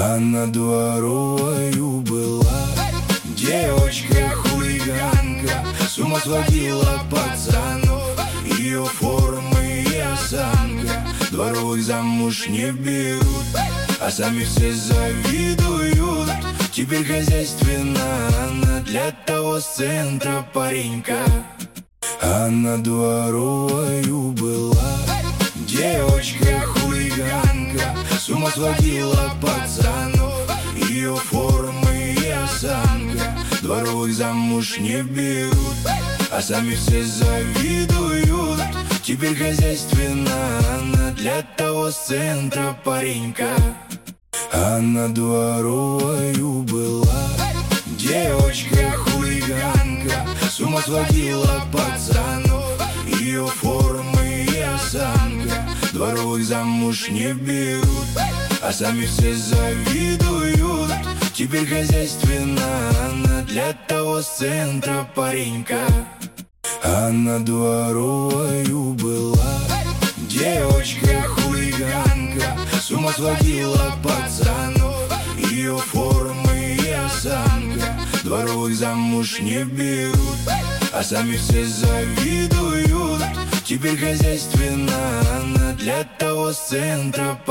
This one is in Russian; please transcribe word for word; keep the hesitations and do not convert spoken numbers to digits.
Она дворовою была, девочка-хулиганка, с ума сводила пацанов. Ее формы и осанка дворовых замуж не берут, а сами все завидуют. Теперь хозяйственно она для того с центра паренька. Она дворовою была, девочка-хулиганка, с ума сводила пацанов. Ее формы и осанка дворовых замуж не берут, а сами все завидуют. Теперь хозяйственно она для того с центра паренька. Она дворовою была, девочка-хулиганка, с ума сводила пацанов. Ее формы и осанка дворовых замуж не берут, а сами все завидуют. Теперь хозяйственно она для того с центра паренька. Она дворовою была, девочка-хулиганка, с ума сводила пацанов. Ее формы и осанка дворовых замуж не берут, а сами все завидуют. Теперь хозяйственно она для того с центра